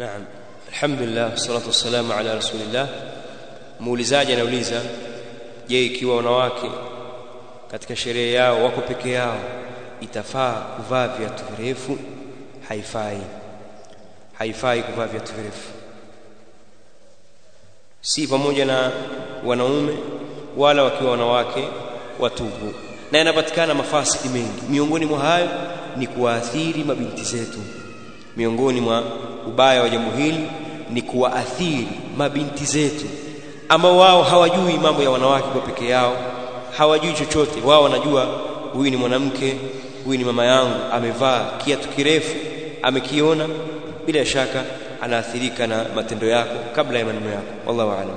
Naam, alhamdulillah, salatu wassalamu ala rasulillah. Muulizaji anauliza, je, ikiwa wanawake katika sherehe yao wako peke yao itafaa kuvaa viatu virefu? Haifai kuvaa viatu virefu, si pamoja na wanaume wala wakiwa wanawake watupu, na inapatikana mafasidi mengi. Miongoni mwa hayo ni kuwaathiri mabinti zetu. Miongoni mwa ubaya wa jambo hili ni kuwaathiri mabinti zetu ambao wao hawajui mambo ya wanawake kwa peke yao, hawajui chochote. Wao wanajua huyu ni mwanamke, huyu ni mama yangu, amevaa kiatu kirefu, amekiona, bila shaka anaathirika na matendo yako kabla ya maneno yako. Wallahu a'lam.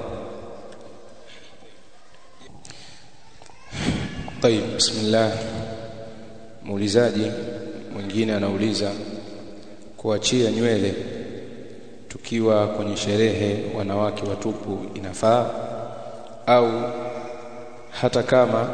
Tayeb, bismillah. Muulizaji mwingine anauliza, kuachia nywele tukiwa kwenye sherehe wanawake watupu inafaa, au hata kama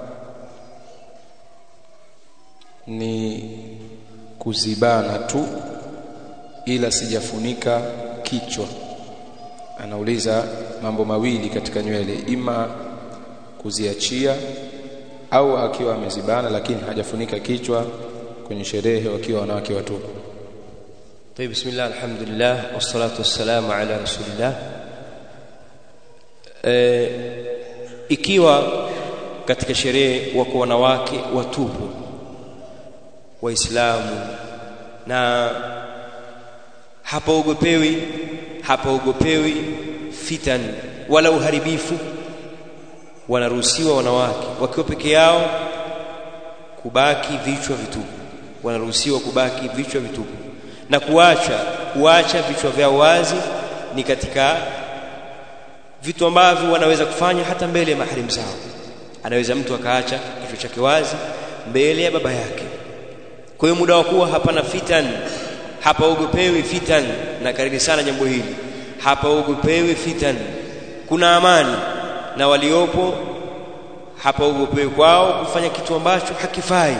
ni kuzibana tu ila sijafunika kichwa? Anauliza mambo mawili katika nywele, ima kuziachia au akiwa amezibana lakini hajafunika kichwa kwenye sherehe wakiwa wanawake watupu. Tayeb, bismillah, alhamdulillah, wassalatu wassalamu ala rasulillah. Ikiwa katika sherehe wako wanawake watupu Waislamu na hapaogopewi fitan wala uharibifu, wanaruhusiwa wanawake wakiwa peke yao kubaki vichwa vitupu. Wanaruhusiwa kubaki vichwa vitupu, na kuacha vichwa vyao wazi ni katika vitu ambavyo wanaweza kufanya hata mbele ya maharimu zao. Anaweza mtu akaacha kichwa chake wazi mbele ya baba yake. Kwa hiyo muda wa kuwa hapana fitan, hapaogopewi fitan, na kariri sana jambo hili, hapaogopewi fitan, kuna amani na waliopo, hapaogopewi kwao kufanya kitu ambacho hakifai,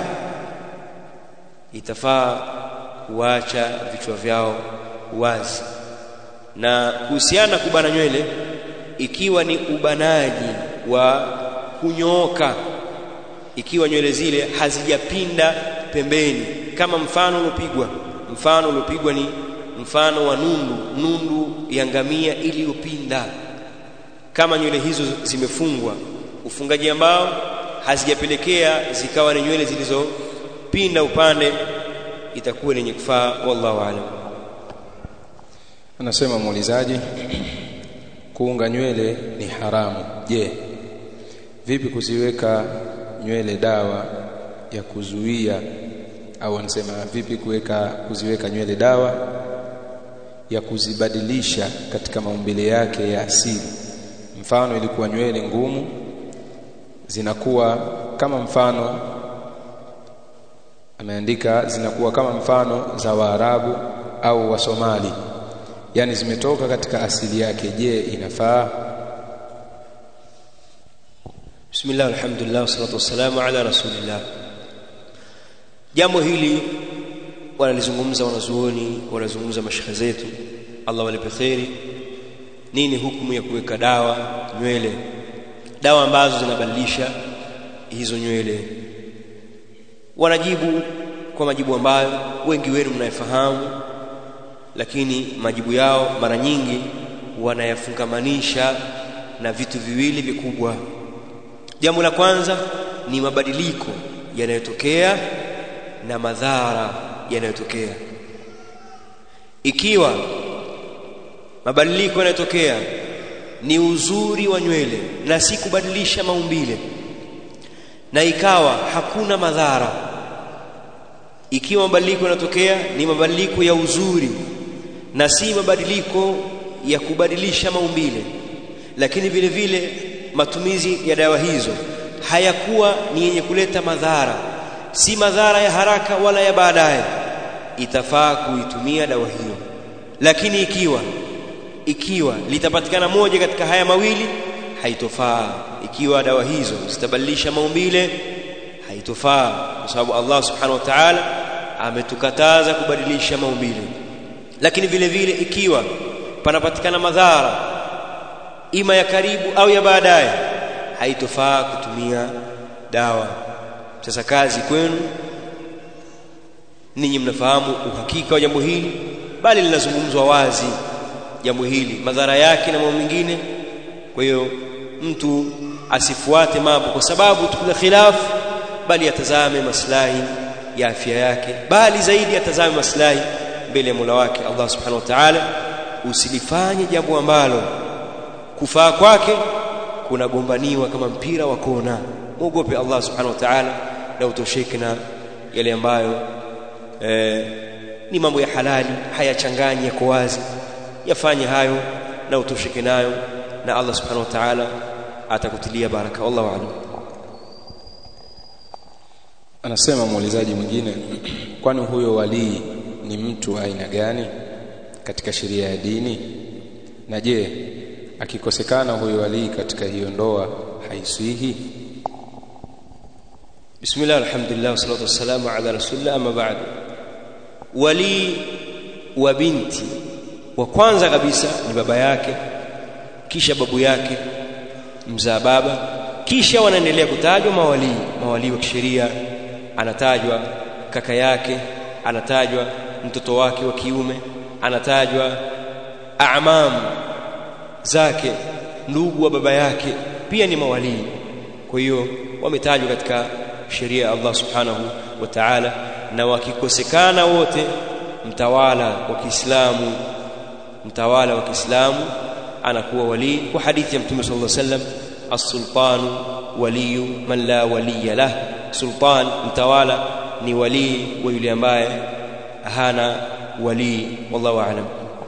itafaa kuacha vichwa vyao wazi. Na kuhusiana kubana nywele, ikiwa ni ubanaji wa kunyooka, ikiwa nywele zile hazijapinda pembeni, kama mfano uliopigwa ni mfano wa nundu ya ngamia iliyopinda, kama nywele hizo zimefungwa ufungaji ambao hazijapelekea zikawa ni nywele zilizopinda upande, itakuwa ni kufaa. Wallahu a'lam. Anasema muulizaji, kuunga nywele ni haramu. Je, vipi kuziweka nywele dawa ya kuzuia, au anasema vipi kuziweka nywele dawa ya kuzibadilisha katika maumbile yake ya asili? Mfano, ilikuwa nywele ngumu zinakuwa kama mfano, ameandika zinakuwa kama mfano za Waarabu au wa Somali, yani zimetoka katika asili yake. Je, inafaa? Bismillah, alhamdulillah, wassalatu wassalamu ala rasulillah. Jambo hili wanalizungumza wanazuoni, wanazungumza mashekhe zetu, Allah walipe khairi. Nini hukumu ya kuweka dawa nywele, dawa ambazo zinabadilisha hizo nywele? Wanajibu kwa majibu ambayo wengi wenu mnayafahamu, lakini majibu yao mara nyingi wanayafungamanisha na vitu viwili vikubwa. Jambo la kwanza ni mabadiliko yanayotokea na madhara yanayotokea. Ikiwa mabadiliko yanayotokea ni uzuri wa nywele na si kubadilisha maumbile, na ikawa hakuna madhara, ikiwa mabadiliko yanayotokea ni mabadiliko ya uzuri na si mabadiliko ya kubadilisha maumbile, lakini vile vile matumizi ya dawa hizo hayakuwa ni yenye kuleta madhara, si madhara ya haraka wala ya baadaye, itafaa kuitumia dawa hiyo. Lakini ikiwa litapatikana moja katika haya mawili, haitofaa. Ikiwa dawa hizo zitabadilisha maumbile, haitofaa, kwa sababu Allah subhanahu wa ta'ala ametukataza kubadilisha maumbile. Lakini vile vile ikiwa panapatikana madhara ima ya karibu au ya baadaye, haitofaa kutumia dawa. Sasa kazi kwenu ninyi mnafahamu uhakika wa jambo hili, bali linazungumzwa wazi jambo hili, madhara yake na mambo mengine. Kwa hiyo mtu asifuate mambo kwa sababu tukula khilafu, bali atazame maslahi ya afya yake, bali zaidi atazame maslahi mbele ya Mola wake Allah subhanahu wa ta'ala. Usilifanye jambo ambalo kufaa kwake kunagombaniwa kama mpira wa kona. Muogope Allah subhanahu wa ta'ala na utosheke na yale ambayo ni mambo ya halali, hayachanganye, yako wazi. Yafanye hayo na utosheke nayo, na Allah subhanahu wa ta'ala atakutilia baraka. Wallahu a'lam. Anasema muulizaji mwingine, kwani huyo wali ni mtu aina gani katika sheria ya dini? Na je, akikosekana huyo wali katika hiyo ndoa haiswihi? Bismillah, alhamdulillah, wassalatu wassalamu ala rasulillah, amma ba'd. Wali wa binti wa kwanza kabisa ni baba yake, kisha babu yake mzaa baba, kisha wanaendelea kutajwa mawali wa kisheria. Anatajwa kaka yake, anatajwa mtoto wake wa kiume, anatajwa amam zake, ndugu wa baba yake pia ni mawali. Kwa hiyo wametajwa katika sheria ya Allah subhanahu wa ta'ala, na wakikosekana wote, mtawala wa Kiislamu anakuwa wali, kwa hadithi ya Mtume sallallahu alaihi wasallam, as-sultanu waliyu man la waliya lah. Sultan, mtawala, ni wali wa yule ambaye hana wali. Wallahu a'lam.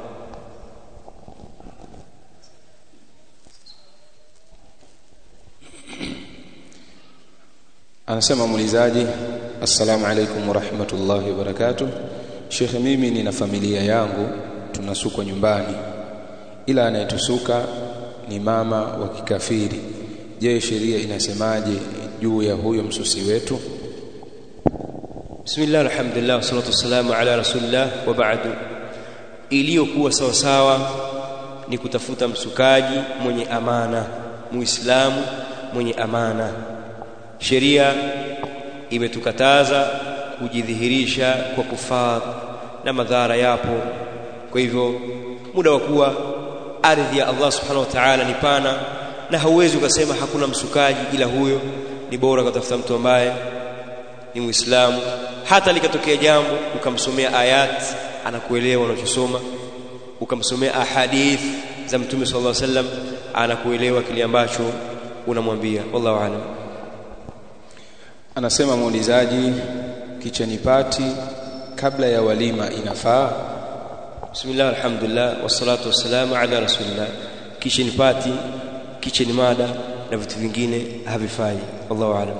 Anasema muulizaji, assalamu alaykum wa rahmatullahi wa barakatuh. Sheikh, mimi nina familia yangu tunasukwa nyumbani, ila anayetusuka ni mama wa kikafiri. Je, sheria inasemaje juu ya huyo msusi wetu? Bismillah, alhamdulillah, wassalatu wassalamu ala rasulillah, wa ba'du. Iliyokuwa sawa sawa ni kutafuta msukaji mwenye amana, muislamu mwenye amana. Sheria imetukataza kujidhihirisha kwa kufar na madhara yapo. Kwa hivyo muda wa kuwa ardhi ya Allah subhanahu wa ta'ala ni pana, na hauwezi ukasema hakuna msukaji ila huyo, ni bora kutafuta mtu ambaye ni muislamu. Hata likatokea jambo ukamsomea ayat anakuelewa unachosoma, ukamsomea ahadith za Mtume sallallahu alaihi wasallam anakuelewa kile ambacho unamwambia. Wallahu a'lam. Anasema muulizaji, kicheni pati kabla ya walima inafaa? Bismillah, alhamdulillah, wassalatu wassalamu ala rasulillah. Kicheni pati, kicheni mada na vitu vingine havifai. Wallahu a'lam.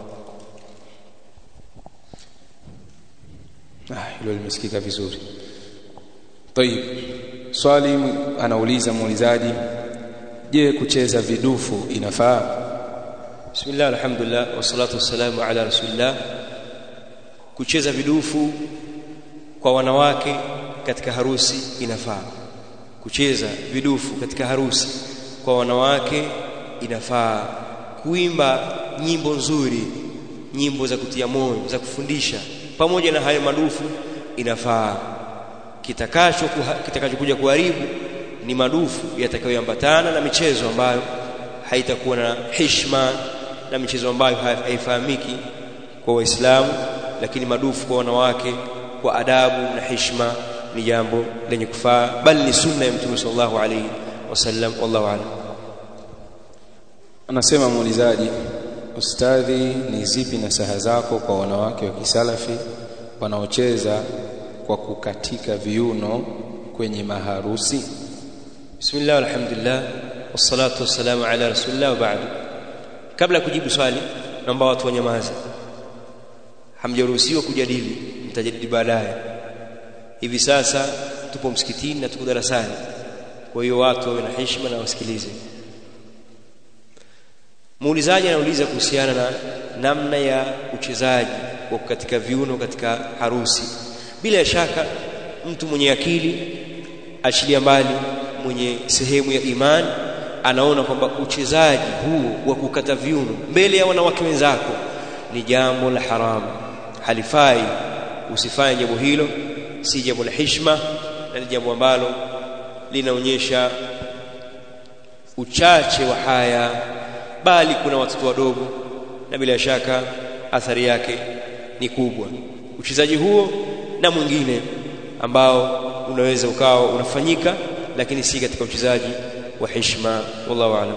Hilo limesikika vizuri. Tayib, swali anauliza muulizaji, je, kucheza vidufu inafaa? Bismillah, alhamdulillah, wassalatu wassalamu ala rasulillah. Kucheza vidufu kwa wanawake katika harusi inafaa. Kucheza vidufu katika harusi kwa wanawake inafaa. Kuimba nyimbo nzuri, nyimbo za moyo, za kufundisha, pamoja na hayo madufu inafaa. Kitakachokuja kuharibu ni madufu yatakayoambatana na michezo ambayo haitakuwa na heshima, na michezo ambayo haifahamiki kwa Waislamu. Lakini madufu kwa wanawake kwa adabu na heshima ni jambo lenye kufaa, bali ni sunna ya Mtume sallallahu alaihi wasallam. Wallahu a'lam. Anasema muulizaji, ustadhi, ni zipi nasaha zako kwa wanawake wa kisalafi wanaocheza kwa kukatika viuno kwenye maharusi? Bismillah, alhamdulillah, wassalatu wassalamu ala rasulillah, wa ba'du. Kabla kujibu swali, naomba watu wanyamaze. Hamjaruhusiwa kujadili, mtajadili baadaye. Hivi sasa tupo msikitini na tuko darasani, kwa hiyo watu wawe na heshima na wasikilize. Muulizaji anauliza kuhusiana na namna ya uchezaji wa katika viuno katika harusi. Bila shaka mtu mwenye akili, achilia mbali mwenye sehemu ya imani, anaona kwamba uchezaji huu wa kukata viuno mbele ya wanawake wenzako ni jambo la haramu, halifai. Usifanye jambo hilo, si jambo la heshima, na ni jambo ambalo linaonyesha uchache wa haya, bali kuna watoto wadogo, na bila shaka athari yake ni kubwa. Uchezaji huo na mwingine ambao unaweza ukawa unafanyika, lakini si katika uchezaji wa heshima. Wallahu a'lam.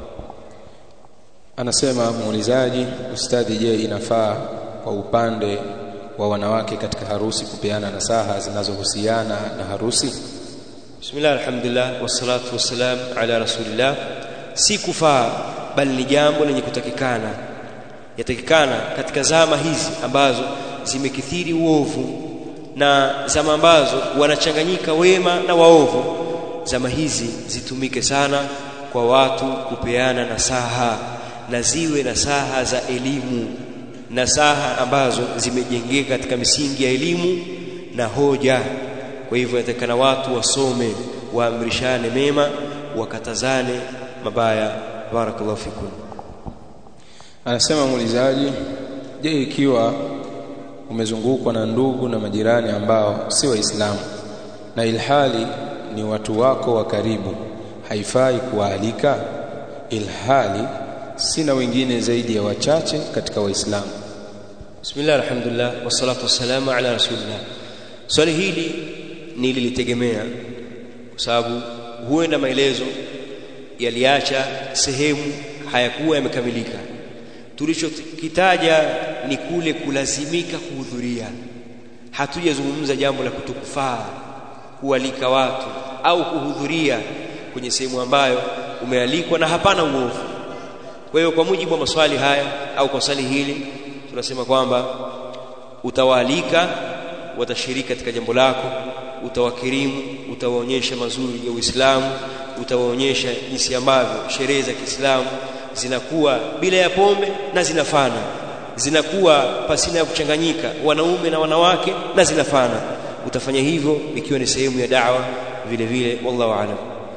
Anasema muulizaji, ustadhi, je, inafaa kwa upande wa wanawake katika harusi kupeana nasaha zinazohusiana na harusi? Bismillah, alhamdulillah, wassalatu wassalam ala rasulillah. Si kufaa, bali ni jambo lenye kutakikana. Yatakikana katika zama hizi ambazo zimekithiri uovu na zama ambazo wanachanganyika wema na waovu, zama hizi zitumike sana kwa watu kupeana nasaha, na ziwe nasaha za elimu, nasaha ambazo zimejengeka katika misingi ya elimu na hoja. Kwa hivyo yatakana watu wasome, waamrishane mema, wakatazane mabaya. Barakallahu fikum. Anasema muulizaji, je, ikiwa umezungukwa na ndugu na majirani ambao si waislamu na ilhali ni watu wako wa karibu, haifai kuwaalika ilhali sina wengine zaidi ya wachache katika waislamu? Bismillah, alhamdulillah, wassalatu wassalamu ala rasulillah. Swali hili nililitegemea kwa sababu huenda maelezo yaliacha sehemu hayakuwa yamekamilika. Tulichokitaja ni kule kulazimika kuhudhuria. Hatujazungumza jambo la kutokufaa kualika watu au kuhudhuria kwenye sehemu ambayo umealikwa na hapana uovu. Kwa hiyo kwa mujibu wa maswali haya au kwa swali hili tunasema kwamba utawaalika, watashiriki katika jambo lako, utawakirimu, utawaonyesha mazuri ya Uislamu, utawaonyesha jinsi ambavyo sherehe za Kiislamu zinakuwa bila ya pombe na zinafana, zinakuwa pasina ya kuchanganyika wanaume na wanawake na zinafana. Utafanya hivyo ikiwa ni sehemu ya da'wa vile vile. Wallahu a'lam.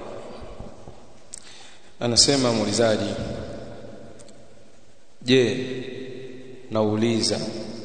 Anasema muulizaji, je, nauliza,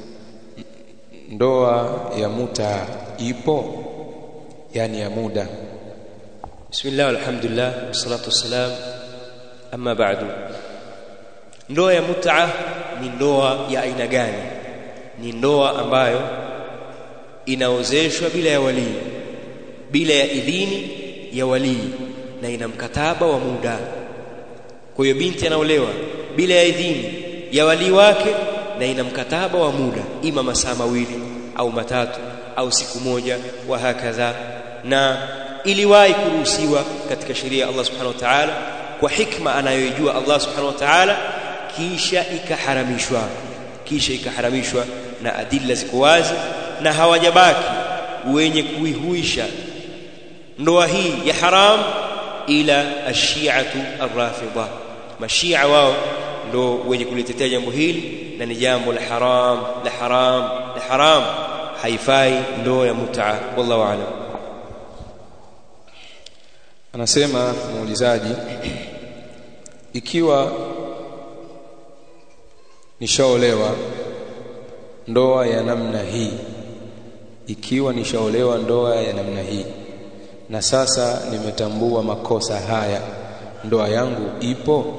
ndoa ya muta ipo, yani ya muda? Bismillah, alhamdulillah, wassalatu wassalam. Amma ba'du. Ndoa ya mut'a ni ndoa ya aina gani? Ni ndoa ambayo inaozeshwa bila ya wali, bila ya idhini ya wali, na ina mkataba wa muda. Kwa hiyo binti anaolewa bila ya idhini ya wali wake na ina mkataba wa muda, ima masaa mawili au matatu au siku moja wa hakadha, na iliwahi kuruhusiwa katika sheria ya Allah subhanahu wa ta'ala kwa hikma anayojua Allah subhanahu wa ta'ala, kisha ikaharamishwa na adilla ziko wazi, na hawajabaki wenye kuihuisha ndoa hii ya haram ila ashiatu arrafidha. Mashia wao ndo wenye kulitetea jambo hili, na ni jambo la haram, haifai ndoa ya mut'a. Wallahu a'lam. Anasema muulizaji, ikiwa nishaolewa ndoa ya namna hii, na sasa nimetambua makosa haya, ndoa yangu ipo?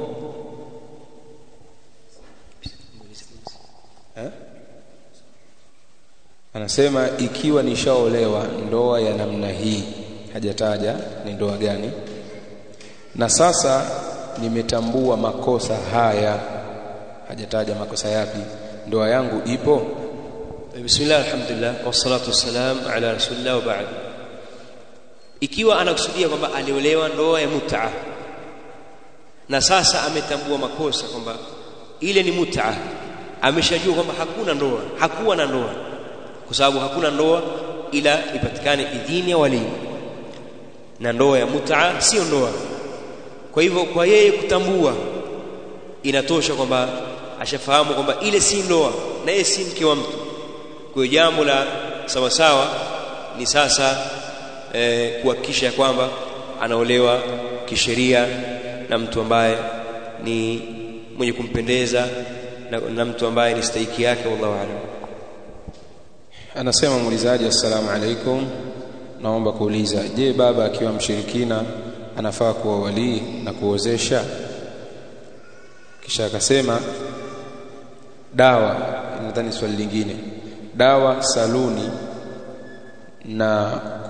Anasema ikiwa nishaolewa ndoa ya namna hii, hajataja ni ndoa gani, na sasa nimetambua makosa haya, hajataja makosa yapi, ndoa yangu ipo? Bismillah, alhamdulillah, wassalatu wassalam ala rasulillah wa ba'd. Ikiwa anakusudia kwamba aliolewa ndoa ya mut'a na sasa ametambua makosa kwamba ile ni mut'a, ameshajua kwamba hakuwa na ndoa, kwa sababu hakuna ndoa ila ipatikane idhini ya wali, na ndoa ya mut'a sio ndoa. Kwa hivyo kwa yeye kutambua inatosha kwamba ashafahamu kwamba ile si ndoa na yeye si mke wa mtu. Kwa jambo la sawa sawa ni sasa kuhakikisha kwamba anaolewa kisheria na mtu ambaye ni mwenye kumpendeza na mtu ambaye ni stahiki yake. Wallahu a'lam. Anasema muulizaji, assalamu alaikum, naomba kuuliza, je, baba akiwa mshirikina anafaa kuwa wali na kuozesha? Kisha akasema dawa, nadhani swali lingine, dawa saluni na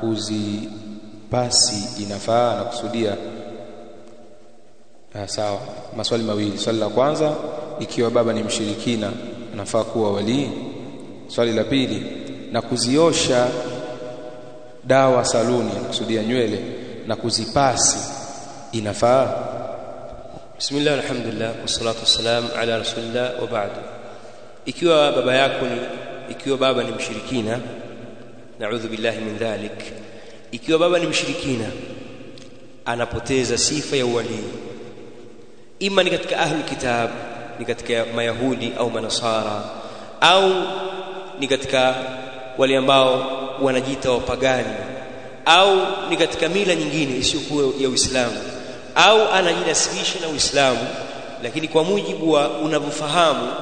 kuzipasi inafaa na kusudia? Sawa, maswali mawili. Swali la kwanza, ikiwa baba ni mshirikina anafaa kuwa wali. Swali la pili, na kuziosha dawa saluni na kusudia nywele na kuzipasi inafaa? Bismillah, alhamdulillah, wassalatu wassalam ala rasulillah wa ba'd. Ikiwa baba ni mshirikina, na'udhu billahi min dhalik, ikiwa baba ni mshirikina anapoteza sifa ya uwali, ima ni katika ahlul kitab, ni katika mayahudi au manasara, au ni katika wale ambao wanajiita wapagani, au ni katika mila nyingine isiyokuwa ya Uislamu, au anajinasibisha na Uislamu, lakini kwa mujibu wa unavyofahamu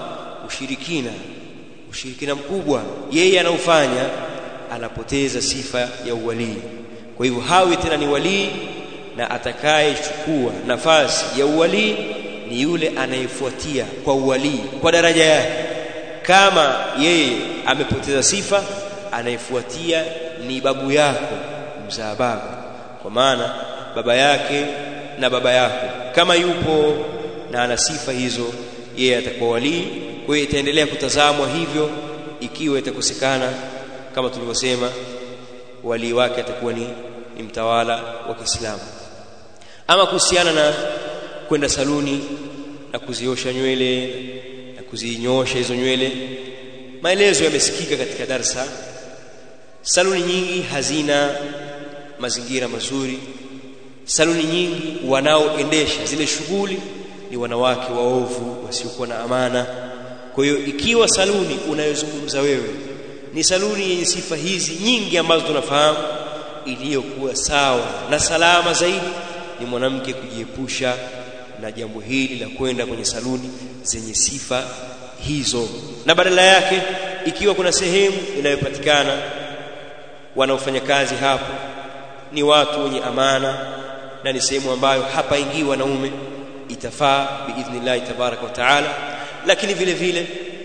ushirikina mkubwa yeye anaufanya, anapoteza sifa ya uwali. Kwa hivyo hawi tena ni wali, na atakayechukua nafasi ya uwali ni yule anayefuatia kwa uwali kwa daraja yake. Kama yeye amepoteza sifa, anayefuatia ni babu yako mzaa baba, kwa maana baba yake na baba yako kama yupo na ana sifa hizo, yeye atakuwa wali. Kwa hiyo itaendelea kutazamwa hivyo. Ikiwa itakosekana, kama tulivyosema, wali wake atakuwa ni mtawala wa Kiislamu. Ama kuhusiana na kwenda saluni na kuziosha nywele na kuzinyosha hizo nywele, maelezo yamesikika katika darsa. Saluni nyingi hazina mazingira mazuri. Saluni nyingi wanaoendesha zile shughuli ni wanawake waovu wasiokuwa na amana. Kwa hiyo ikiwa saluni unayozungumza wewe ni saluni yenye sifa hizi nyingi ambazo tunafahamu, iliyokuwa sawa na salama zaidi ni mwanamke kujiepusha na jambo hili la kwenda kwenye saluni zenye sifa hizo, na badala yake, ikiwa kuna sehemu inayopatikana wanaofanya kazi hapo ni watu wenye amana na ni sehemu ambayo hapaingii wanaume, itafaa biidhnillah tabaraka wa taala. Lakini vile vile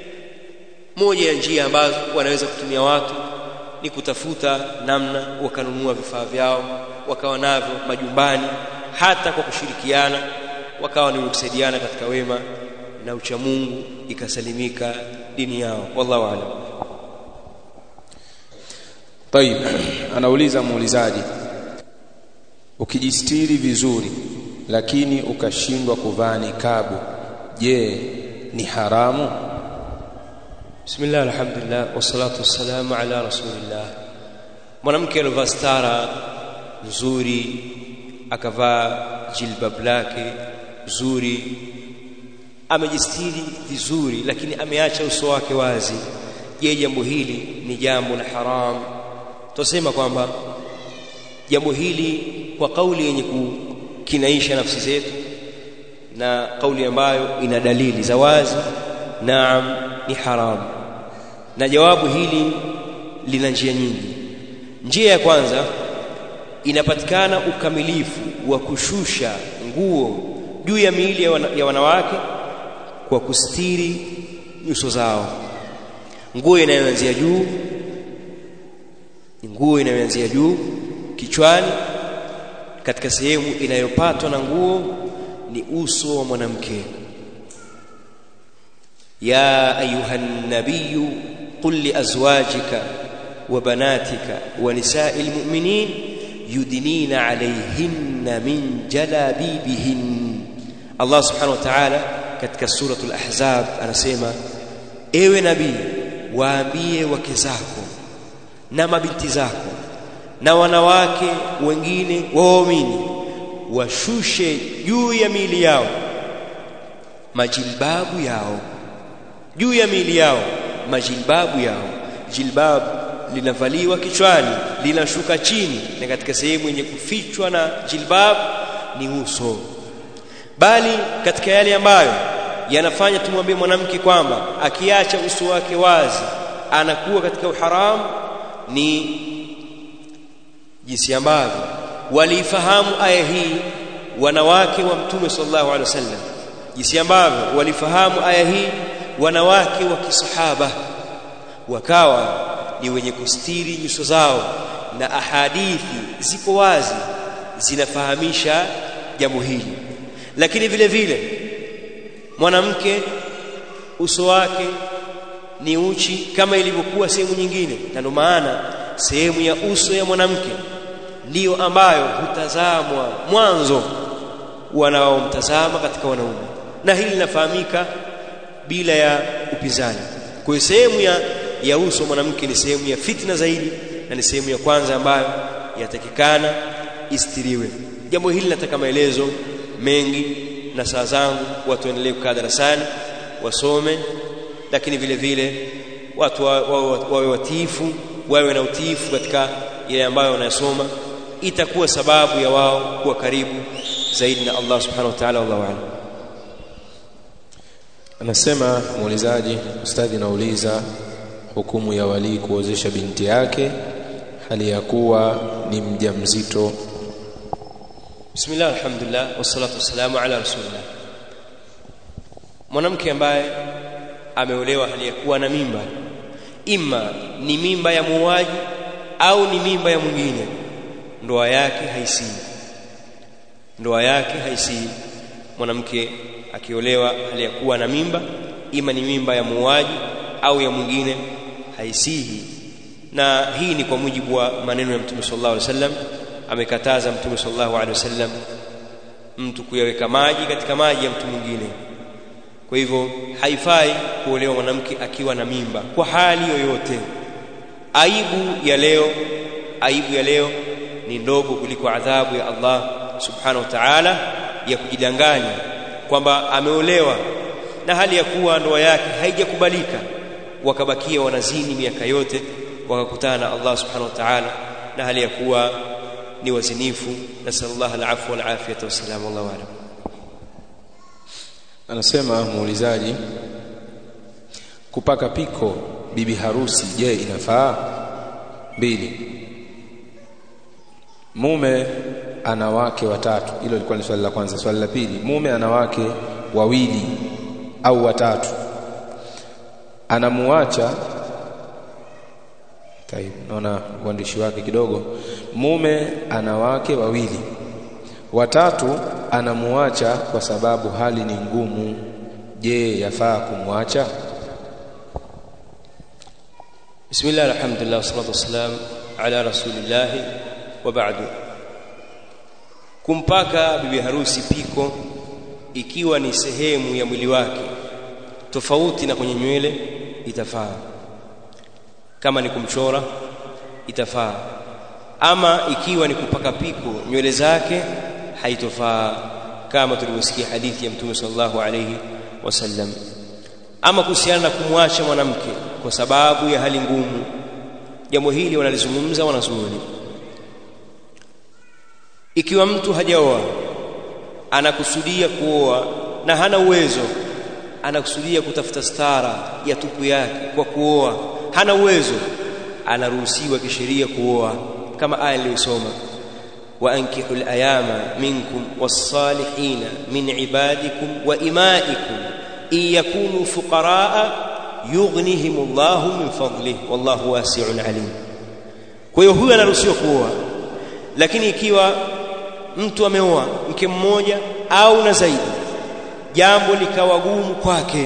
moja ya njia ambazo wanaweza kutumia watu ni kutafuta namna wakanunua vifaa vyao wakawa navyo majumbani, hata kwa kushirikiana wakawa ni kusaidiana katika wema na uchamungu, ikasalimika dini yao. Wallahu a'lam. Tayeb, anauliza muulizaji, ukijistiri vizuri lakini ukashindwa kuvaa nikabu, je, ni haramu? Bismillah, alhamdulillah, wassalatu wassalamu ala rasulillah. Mwanamke alivaa stara nzuri, akavaa jilbab lake nzuri, amejistiri vizuri, lakini ameacha uso wake wazi, je, jambo hili ni jambo la haram? Tusema kwamba jambo hili kwa kauli yenye kukinaisha nafsi zetu na kauli ambayo ina dalili za wazi, naam, ni haram. Na jawabu hili lina njia nyingi. Njia ya kwanza, inapatikana ukamilifu wa kushusha nguo juu ya miili ya wanawake kwa kustiri nyuso zao. Nguo inayoanzia juu kichwani, katika sehemu inayopatwa na nguo ni uso wa mwanamke. Ya ayuhan nabiyyu qul li azwajika wa banatika wa nisa'il mu'minin yudnina 'alayhinna min jalabibihin. Allah subhanahu wa ta'ala katika suratul Ahzab anasema, ewe nabii, waambie wake zako na mabinti zako na wanawake wengine waumini washushe juu ya miili yao majilbabu yao, juu ya miili yao majilbabu yao. Jilbab linavaliwa kichwani, linashuka chini, na katika sehemu yenye kufichwa na jilbab ni uso. Bali katika yale ambayo yanafanya tumwambie mwanamke kwamba akiacha uso wake wazi anakuwa katika uharamu ni jinsi ambavyo walifahamu aya hii wanawake wa Mtume sallallahu alaihi wasallam, jinsi ambavyo walifahamu aya hii wanawake wa kisahaba, wakawa ni wenye kustiri nyuso zao, na ahadithi ziko wazi zinafahamisha jambo hili. Lakini vile vile mwanamke uso wake ni uchi kama ilivyokuwa sehemu nyingine, na ndio maana sehemu ya uso ya mwanamke ndiyo ambayo hutazamwa mwanzo wanaomtazama katika wanaume, na hili linafahamika bila ya upinzani. Kwa sehemu ya uso mwanamke ni sehemu ya fitna zaidi, na ni sehemu ya kwanza ambayo yatakikana istiriwe. Jambo hili nataka maelezo mengi, na saa zangu watu waendelee kukaa darasani wasome, lakini vile vile watu wawe watiifu, wawe na utiifu katika ile ambayo wanasoma, itakuwa sababu ya wao kuwa karibu zaidi na Allah subhanahu wa ta'ala. Wallahu a'lam. Anasema muulizaji, ustadhi nauliza hukumu ya wali kuozesha binti yake hali ya kuwa ni mjamzito. Bismillah, alhamdulillah, wassalatu wassalamu ala rasulillah. Mwanamke ambaye ameolewa hali ya kuwa na mimba, ima ni mimba ya muoaji au ni mimba ya mwingine, ndoa yake haisii. Ndoa yake haisii. Mwanamke akiolewa hali ya kuwa na mimba, ima ni mimba ya muoaji au ya mwingine, haisihi. Na hii ni kwa mujibu wa maneno ya Mtume sallallahu alaihi wasallam. Amekataza Mtume sallallahu alaihi wasallam mtu kuyaweka maji katika maji ya mtu mwingine. Kwa hivyo haifai kuolewa mwanamke akiwa na mimba kwa hali yoyote. Aibu ya leo ni ndogo kuliko adhabu ya Allah subhanahu wa ta'ala ya kujidanganya kwamba ameolewa na hali ya kuwa ndoa yake haijakubalika, wakabakia wanazini miaka yote, wakakutana na Allah subhanahu wa ta'ala na hali ya kuwa ni wazinifu. Nasallallahu al-afwa wal afiyata wassalam. Wallahu a'lam. Anasema muulizaji, kupaka piko bibi harusi, je, inafaa? 2. Mume ana wake watatu. Hilo lilikuwa ni swali la kwanza. Swali la pili, mume ana wake wawili au watatu, anamuacha. Naona uandishi wake kidogo. Mume ana wake wawili, watatu anamuacha kwa sababu hali ni ngumu. Je, yafaa kumwacha? Bismillah, alhamdulillah, wassalatu wassalamu ala rasulillah wa ba'du. Kumpaka bibi harusi piko ikiwa ni sehemu ya mwili wake tofauti na kwenye nywele itafaa. Kama ni kumchora itafaa, ama ikiwa ni kupaka piko nywele zake haitofaa, kama tulivyosikia hadithi ya Mtume sallallahu alayhi wasallam. Ama kuhusiana na kumwacha mwanamke kwa sababu ya hali ngumu, jambo hili wanalizungumza wanazuoni. Ikiwa mtu hajaoa, anakusudia kuoa na hana uwezo, anakusudia kutafuta stara ya tupu yake kwa kuoa, hana uwezo, anaruhusiwa kisheria kuoa, kama aya iliyosoma, wa ankihul ayama minkum was-salihina min ibadikum wa imaikum in yakunu fuqaraa yughnihimullahu min fadlihi wallahu wasi'un alim. Kwa hiyo huyu anaruhusiwa kuoa. Lakini ikiwa mtu ameoa mke mmoja au na zaidi, jambo likawa gumu kwake,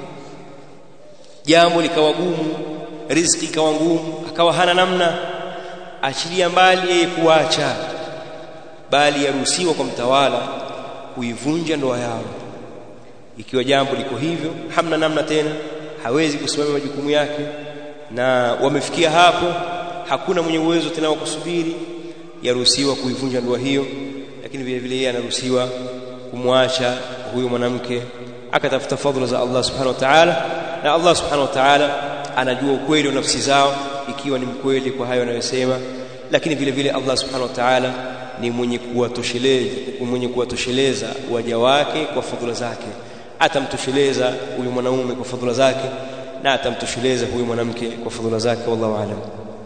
riziki ikawa ngumu, akawa hana namna, achilia mbali yeye kuacha, bali yaruhusiwa kwa mtawala kuivunja ndoa yao. Ikiwa jambo liko hivyo, hamna namna tena, hawezi kusimamia majukumu yake, na wamefikia hapo, hakuna mwenye uwezo tena wa kusubiri, yaruhusiwa kuivunja ndoa hiyo. Lakini vile vile yeye anaruhusiwa kumwacha huyo mwanamke, akatafuta fadhila za Allah subhanahu wa ta'ala, na Allah subhanahu wa ta'ala anajua ukweli wa nafsi zao, ikiwa ni mkweli kwa hayo anayosema, lakini vile vile Allah subhanahu wa ta'ala ni mwenye kuwatosheleza waja wake kwa fadhila zake. Atamtosheleza huyu mwanaume kwa fadhila zake na atamtosheleza huyu mwanamke kwa fadhila zake. Wallahu a'lam.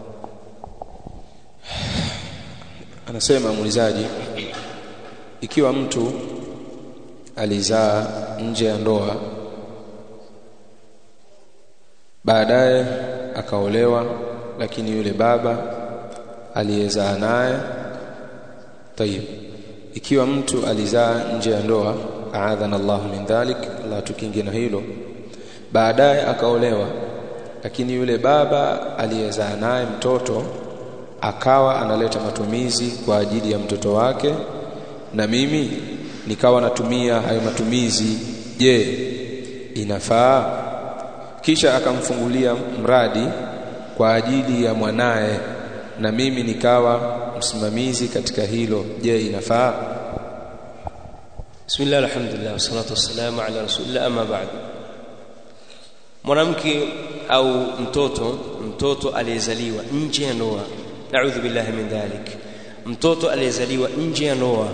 Anasema muulizaji, ikiwa mtu alizaa nje ya ndoa baadaye akaolewa, lakini yule baba aliyezaa naye tayib, ikiwa mtu alizaa nje ya ndoa, aadhana Allah min dhalik, Allah tukinge na hilo, baadaye akaolewa, lakini yule baba aliyezaa naye mtoto akawa analeta matumizi kwa ajili ya mtoto wake na mimi nikawa natumia hayo matumizi, je, inafaa? Kisha akamfungulia mradi kwa ajili ya mwanae na mimi nikawa msimamizi katika hilo, je, inafaa? Bismillah, alhamdulillah, wassalatu wassalamu ala rasulillah, amma ba'd. Mwanamke au mtoto aliyezaliwa nje ya ndoa, na'udhu billahi min dhalik, mtoto aliyezaliwa nje ya ndoa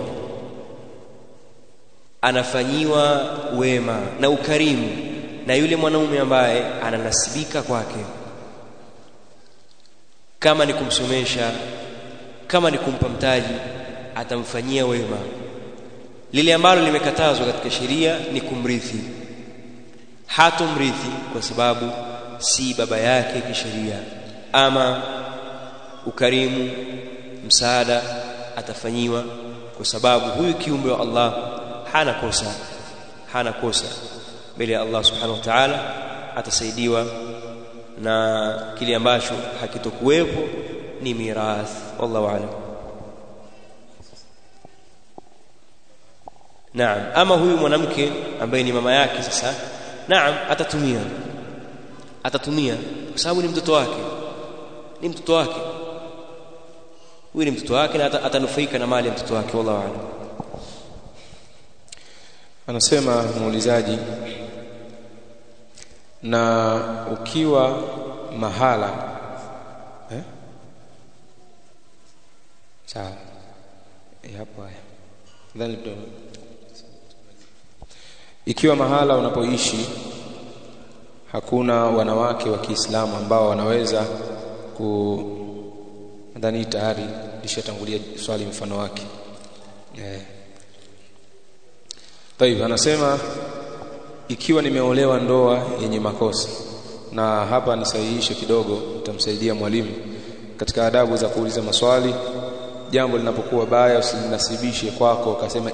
anafanyiwa wema na ukarimu na yule mwanaume ambaye ananasibika kwake, kama ni kumsomesha, kama ni kumpa mtaji, atamfanyia wema. Lile ambalo limekatazwa katika sheria ni kumrithi. Hatomrithi kwa sababu si baba yake kisheria. Ama ukarimu, msaada atafanyiwa kwa sababu huyu kiumbe wa Allah hana kosa mbele ya Allah subhanahu wa ta'ala. Atasaidiwa na kile ambacho hakitokuwepo ni mirath. Wallahu a'lam. Naam, ama huyu mwanamke ambaye ni mama yake sasa, naam, atatumia kwa sababu ni mtoto wake, huyu ni mtoto wake na atanufaika na mali ya mtoto wake. Wallahu a'lam. Anasema muulizaji, na ukiwa mahala sawa hapo haya ndani, ikiwa mahala unapoishi hakuna wanawake wa Kiislamu ambao wanaweza ndani, tayari lishatangulia swali mfano wake. Tayeb, anasema ikiwa nimeolewa ndoa yenye makosa, na hapa nisahihishe kidogo, nitamsaidia mwalimu katika adabu za kuuliza maswali. Jambo linapokuwa baya usinasibishe kwako ukasema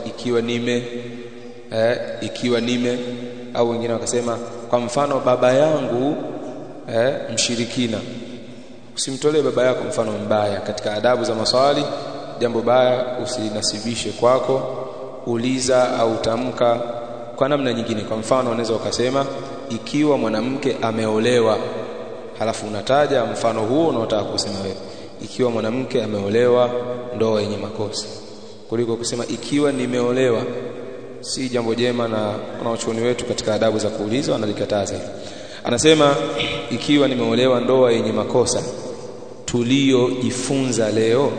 ikiwa nime au wengine wakasema kwa mfano baba yangu mshirikina. Usimtolee baba yako mfano mbaya katika adabu za maswali. Jambo baya usinasibishe kwako, uliza au tamka kwa namna nyingine. Kwa mfano unaweza ukasema ikiwa mwanamke ameolewa, halafu unataja mfano huo unaotaka kusema wewe, ikiwa mwanamke ameolewa ndoa yenye makosa, kuliko kusema ikiwa nimeolewa. Si jambo jema, na wanachuoni wetu katika adabu za kuuliza wanalikataza. Anasema ikiwa nimeolewa ndoa yenye makosa tuliyojifunza leo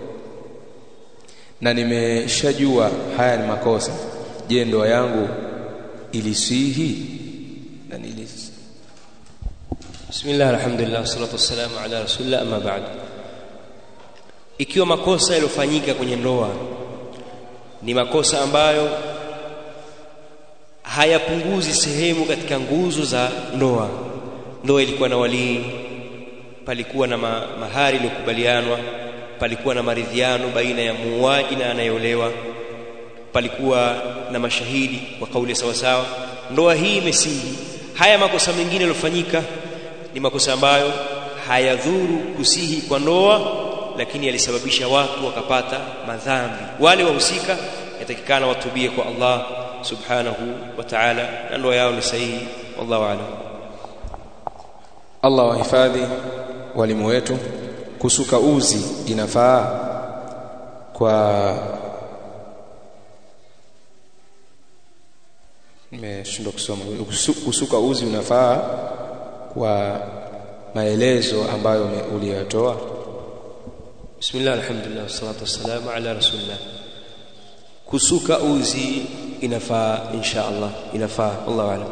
na nimeshajua haya ni makosa, je, ndoa yangu ilisihi? Na nilisi. Bismillah, alhamdulillah, wassalatu wassalamu ala rasulillah, amma ba'd. Ikiwa makosa yaliyofanyika kwenye ndoa ni makosa ambayo hayapunguzi sehemu katika nguzo za ndoa, ndoa ilikuwa na walii, palikuwa na mahari iliyokubalianwa, palikuwa na maridhiano baina ya muuaji na anayeolewa, palikuwa na mashahidi kwa kauli sawa sawa, ndoa hii imesihi. Haya makosa mengine yaliyofanyika ni makosa ambayo hayadhuru kusihi kwa ndoa, lakini yalisababisha watu wakapata madhambi. Wale wahusika yatakikana watubie kwa Allah subhanahu wa ta'ala, na ndoa yao ni sahihi. Wallahu a'lam. Allah wahifadhi walimu wetu. Kusuka uzi inafaa kwa nimeshindwa kusoma. Kusuka uzi unafaa kwa maelezo ambayo uliyotoa? Bismillah, alhamdulillah, wassalatu wassalamu ala rasulillah. Kusuka uzi inafaa insha Allah, inafaa. Allahu a'lam.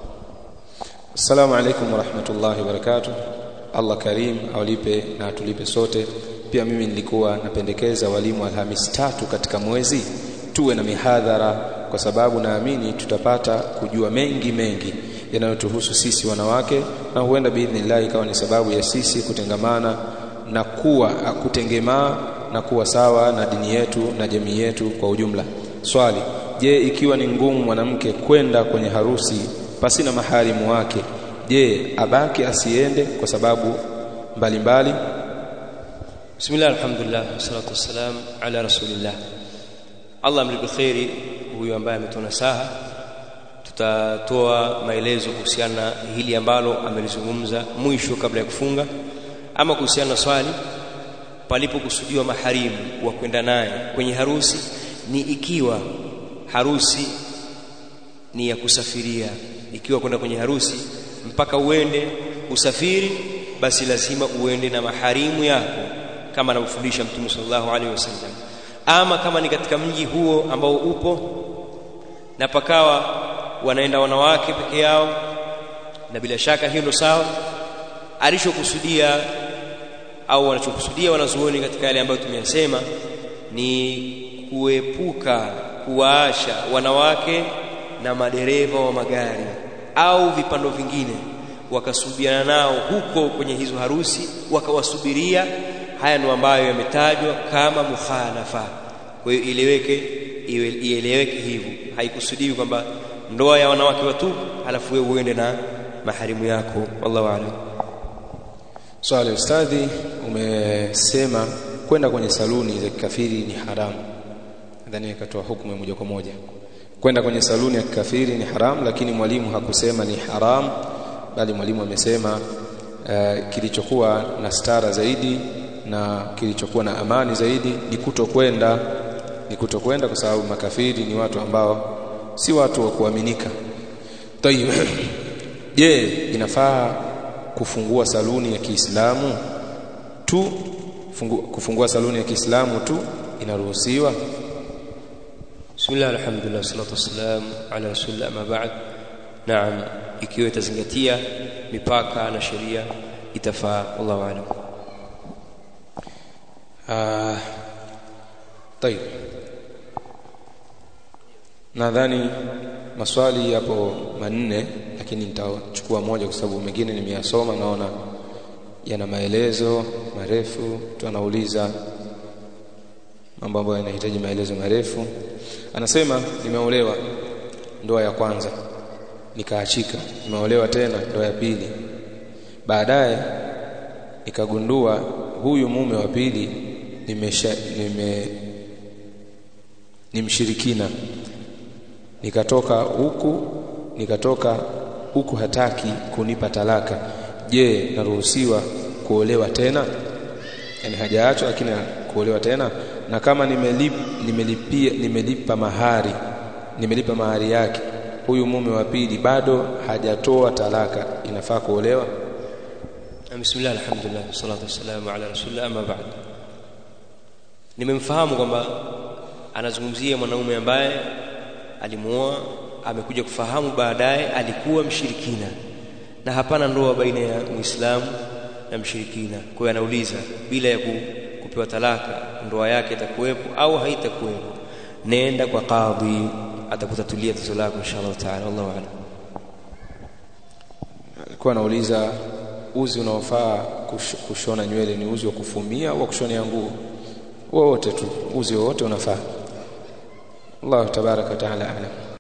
Assalamu alaykum wa rahmatullahi wa barakatuh. Allah karim awalipe na tulipe sote. Pia mimi nilikuwa napendekeza walimu Alhamisi 3 katika mwezi tuwe na mihadhara, kwa sababu naamini tutapata kujua mengi yanayotuhusu sisi wanawake, na huenda biidhnillah ikawa ni sababu ya sisi kutengamana na kutengemaa na kuwa sawa na dini yetu na jamii yetu kwa ujumla. Swali: je, ikiwa ni ngumu mwanamke kwenda kwenye harusi pasina maharimu wake, je, abaki asiende kwa sababu mbalimbali? Bismillah, alhamdulillah, wassalatu wassalamu ala rasulillah. Allah amlipe khairi huyu ambaye ametona saha. Tutatoa maelezo kuhusiana na hili ambalo amelizungumza mwisho kabla ya kufunga. Ama kuhusiana na swali palipo kusudiwa maharimu wa kwenda naye kwenye harusi, ni ikiwa harusi ni ya kusafiria. Ikiwa kwenda kwenye harusi mpaka uende usafiri, basi lazima uende na maharimu yako kama anavyofundisha Mtume sallallahu alaihi wasallam. Ama kama ni katika mji huo ambao upo na pakawa wanaenda wanawake peke yao, na bila shaka hilo sawa. Alichokusudia au wanachokusudia wanazuoni katika yale ambayo tumeyasema ni kuepuka kuwaasha wanawake na madereva wa magari au vipando vingine, wakasubiana nao huko kwenye hizo harusi, wakawasubiria. Haya ndio ambayo yametajwa kama mukhalafa. Kwa hiyo ieleweke hivyo. Haikusudiwi kwamba ndoa ya wanawake watu halafu wewe uende na maharimu yako. Wallahu a'lam. Swali: ustadhi, umesema kwenda kwenye saluni za kikafiri ni haramu. Nadhani akatoa hukumu moja kwa moja. Kwenda kwenye saluni ya kikafiri ni haramu, lakini mwalimu hakusema ni haram, bali mwalimu amesema kilichokuwa na stara zaidi na kilichokuwa na amani zaidi ni kutokwenda, kwa sababu makafiri ni watu ambao si watu wa kuaminika. Tayeb, je, inafaa kufungua saluni ya Kiislamu tu? Kufungua saluni ya Kiislamu tu inaruhusiwa? Bismillah, alhamdulillah, wassalatu wassalamu ala rasulillah, ma ba'd. Naam, ikiwa itazingatia mipaka na sheria itafaa. Wallahu a'lam. Tayeb, nadhani maswali yapo manne, lakini nitachukua moja kwa sababu mengine nimeyasoma, naona yana maelezo marefu. Tunauliza mambo ambayo yanahitaji maelezo marefu. Anasema, nimeolewa ndoa ya kwanza nikaachika, nimeolewa tena ndoa ya pili, baadaye nikagundua huyu mume wa pili ni mshirikina, nikatoka huku hataki kunipa talaka. Je, naruhusiwa kuolewa tena? Yani hajaachwa lakini kuolewa tena. Na kama nimelipa mahari yake, huyu mume wa pili bado hajatoa talaka, inafaa kuolewa? Bismillah, alhamdulillah, wassalatu wassalamu ala rasulillah, amma ba'd. Nimemfahamu kwamba anazungumzia mwanaume ambaye alimuoa, amekuja kufahamu baadaye alikuwa mshirikina na hapana ndoa baina ya Muislamu na mshirikina. Kwa hiyo anauliza, bila ya kupewa talaka ndoa yake itakuwepo au haitakuwepo? Nenda kwa kadhi, atakutatulia tatizo lako inshallah taala. Wallahu a'lam. Alikuwa anauliza uzi unaofaa kushona nywele ni uzi wa kufumia au kushonea nguo? Wote tu, uzi wote unafaa. Allah tabaraka taala a'lam.